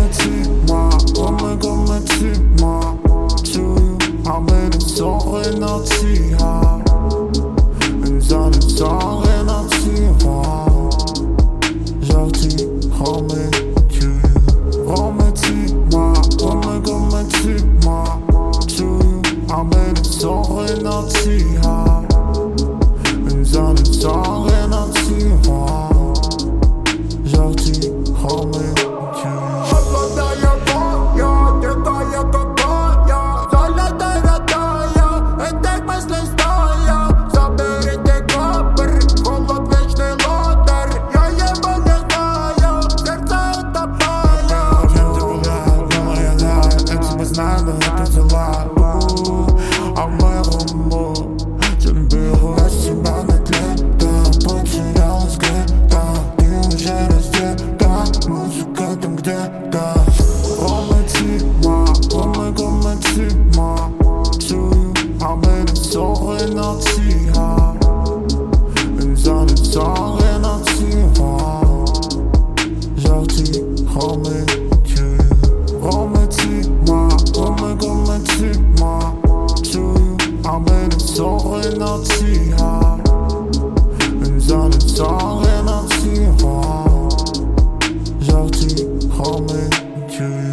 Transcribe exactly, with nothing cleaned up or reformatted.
Remetti-moi, remetti-moi. Czuję, aby co renacja. Zany co renacja. Żarty, remetti. Remetti-moi, remetti-moi. Czuję, aby co renacja. Zany co renacja. Żarty, remetti. Знаю, это дела, а в моем уму я не беру себя на лето. Потерялась где-то, ты уже раздета. Музыка там где-то. Remetti-moi, remetti-moi. Чую, aby co renacja. Zany co renacja. Żarty, remetti. Remetti-moi, remetti-moi. Czuję, aby co renacja. Zany co renacja. Żarty, remetti.